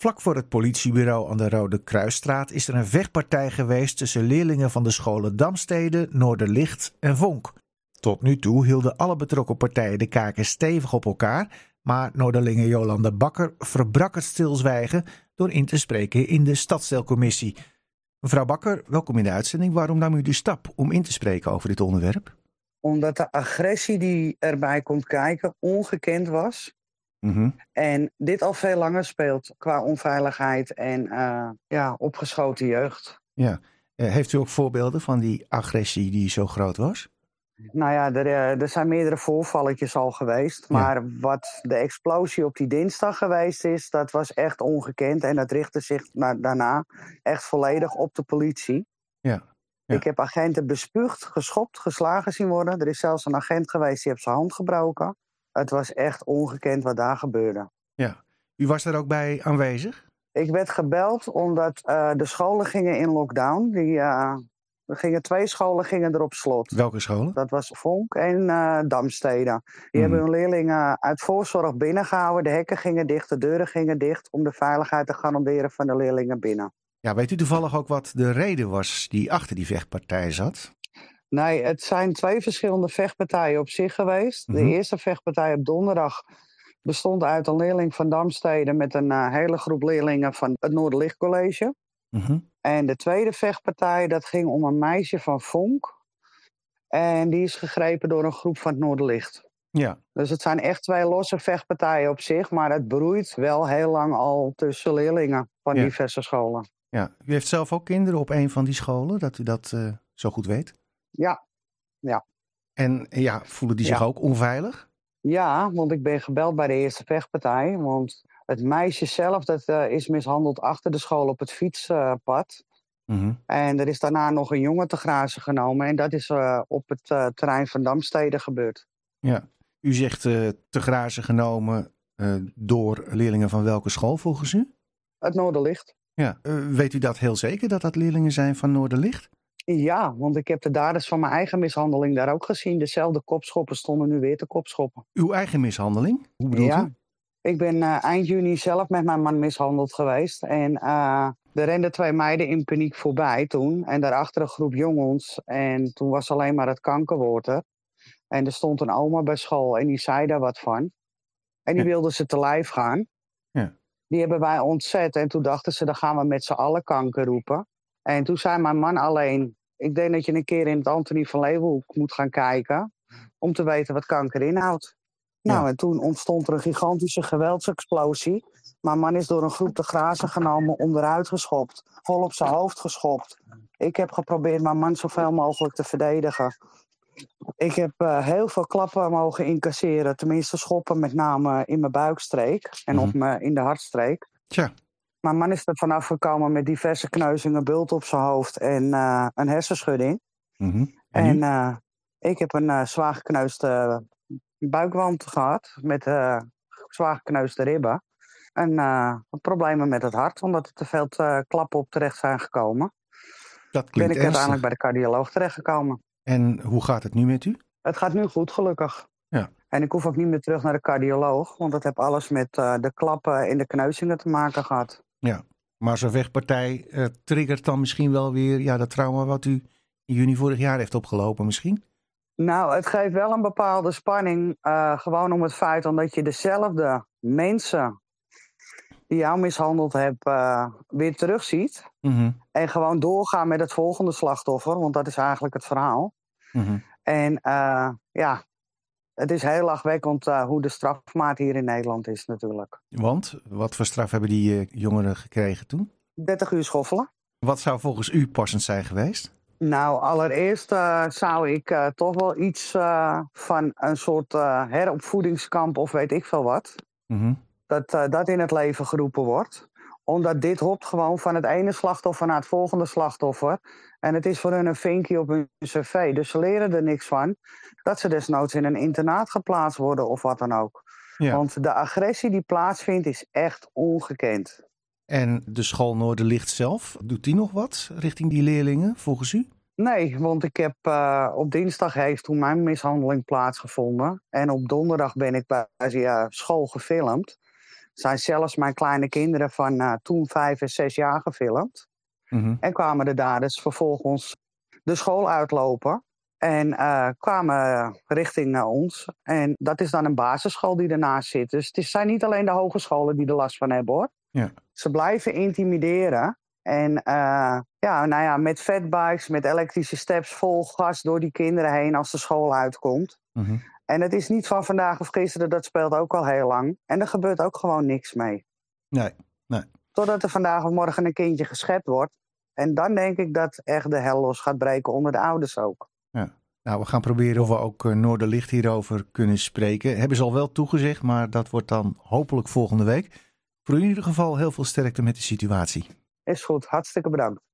Vlak voor het politiebureau aan de Rode Kruisstraat is er een vechtpartij geweest tussen leerlingen van de scholen Damstede, Noorderlicht en Vonk. Tot nu toe hielden alle betrokken partijen de kaken stevig op elkaar, maar Noorderlinge Jolanda Bakker verbrak het stilzwijgen door in te spreken in de stadsdeelcommissie. Mevrouw Bakker, welkom in de uitzending. Waarom nam u de stap om in te spreken over dit onderwerp? Omdat de agressie die erbij komt kijken ongekend was. En dit al veel langer speelt qua onveiligheid en opgeschoten jeugd. Ja. Heeft u ook voorbeelden van die agressie die zo groot was? Nou ja, er zijn meerdere voorvalletjes al geweest. Maar wat de explosie op die dinsdag geweest is, dat was echt ongekend. En dat richtte zich daarna echt volledig op de politie. Ja. Ik heb agenten bespuugd, geschopt, geslagen zien worden. Er is zelfs een agent geweest die heeft zijn hand gebroken. Het was echt ongekend wat daar gebeurde. Ja. U was daar ook bij aanwezig? Ik werd gebeld omdat de scholen gingen in lockdown. Twee scholen gingen er op slot. Welke scholen? Dat was Vonk en Damstede. Die hebben hun leerlingen uit voorzorg binnengehouden. De hekken gingen dicht, de deuren gingen dicht om de veiligheid te garanderen van de leerlingen binnen. Ja, weet u toevallig ook wat de reden was die achter die vechtpartij zat? Nee, het zijn twee verschillende vechtpartijen op zich geweest. De eerste vechtpartij op donderdag bestond uit een leerling van Damstede met een hele groep leerlingen van het Noorderlicht College. En de tweede vechtpartij, dat ging om een meisje van Vonk. En die is gegrepen door een groep van het Noorderlicht. Ja. Dus het zijn echt twee losse vechtpartijen op zich, maar het broeit wel heel lang al tussen leerlingen van diverse scholen. Ja. U heeft zelf ook kinderen op een van die scholen, dat u dat zo goed weet? Ja. En voelen die zich ook onveilig? Ja, want ik ben gebeld bij de eerste vechtpartij. Want het meisje zelf dat is mishandeld achter de school op het fietspad. En er is daarna nog een jongen te grazen genomen. En dat is op het terrein van Damstede gebeurd. Ja. U zegt te grazen genomen door leerlingen van welke school volgens u? Het Noorderlicht. Ja. Weet u dat heel zeker, dat dat leerlingen zijn van Noorderlicht? Ja, want ik heb de daders van mijn eigen mishandeling daar ook gezien. Dezelfde kopschoppen stonden nu weer te kopschoppen. Uw eigen mishandeling? Hoe bedoelt u? Ik ben eind juni zelf met mijn man mishandeld geweest. En er renden twee meiden in paniek voorbij toen. En daarachter een groep jongens. En toen was alleen maar het kankerwoord er. En er stond een oma bij school en die zei daar wat van. En die wilden ze te lijf gaan. Ja. Die hebben wij ontzet. En toen dachten ze, dan gaan we met z'n allen kanker roepen. En toen zei mijn man alleen, ik denk dat je een keer in het Antonie van Leeuwenhoek moet gaan kijken. Om te weten wat kanker inhoudt. Nou, en toen ontstond er een gigantische geweldsexplosie. Mijn man is door een groep te grazen genomen, onderuit geschopt. Vol op zijn hoofd geschopt. Ik heb geprobeerd mijn man zoveel mogelijk te verdedigen. Ik heb heel veel klappen mogen incasseren. Tenminste schoppen, met name in mijn buikstreek. En in de hartstreek. Tja. Mijn man is er vanaf gekomen met diverse kneuzingen, bult op zijn hoofd en een hersenschudding. En ik heb een zwaar gekneusde buikwand gehad met zwaar gekneusde ribben. En problemen met het hart, omdat er te veel klappen op terecht zijn gekomen. Dat klinkt ben ik ernstig. uiteindelijk bij de cardioloog terechtgekomen. En hoe gaat het nu met u? Het gaat nu goed, gelukkig. Ja. En ik hoef ook niet meer terug naar de cardioloog, want dat heeft alles met de klappen en de kneuzingen te maken gehad. Ja, maar zo'n vechtpartij triggert dan misschien wel weer dat trauma wat u in juni vorig jaar heeft opgelopen misschien? Nou, het geeft wel een bepaalde spanning. Gewoon om het feit omdat je dezelfde mensen die jou mishandeld hebben weer terugziet. En gewoon doorgaan met het volgende slachtoffer, want dat is eigenlijk het verhaal. En het is heel lachwekkend hoe de strafmaat hier in Nederland is natuurlijk. Want? Wat voor straf hebben die jongeren gekregen toen? 30 uur schoffelen. Wat zou volgens u passend zijn geweest? Nou, allereerst zou ik toch wel iets van een soort heropvoedingskamp of weet ik veel wat. Dat in het leven geroepen wordt. Omdat dit hopt gewoon van het ene slachtoffer naar het volgende slachtoffer. En het is voor hun een vinkje op hun cv. Dus ze leren er niks van. Dat ze desnoods in een internaat geplaatst worden of wat dan ook. Ja. Want de agressie die plaatsvindt is echt ongekend. En de school Noorderlicht zelf, doet die nog wat richting die leerlingen volgens u? Nee, want ik heb op dinsdag heeft toen mijn mishandeling plaatsgevonden. En op donderdag ben ik bij school gefilmd. Zijn zelfs mijn kleine kinderen van toen 5 en 6 jaar gefilmd. En kwamen de daders vervolgens de school uitlopen. En kwamen richting ons. En dat is dan een basisschool die ernaast zit. Dus het zijn niet alleen de hogescholen die er last van hebben, hoor. Ja. Ze blijven intimideren. En met fatbikes, met elektrische steps, vol gas door die kinderen heen als de school uitkomt. En het is niet van vandaag of gisteren, dat speelt ook al heel lang. En er gebeurt ook gewoon niks mee. Nee. Totdat er vandaag of morgen een kindje geschept wordt. En dan denk ik dat echt de hel los gaat breken onder de ouders ook. Ja. Nou, we gaan proberen of we ook Noorderlicht hierover kunnen spreken. Hebben ze al wel toegezegd, maar dat wordt dan hopelijk volgende week. Voor u in ieder geval heel veel sterkte met de situatie. Is goed, hartstikke bedankt.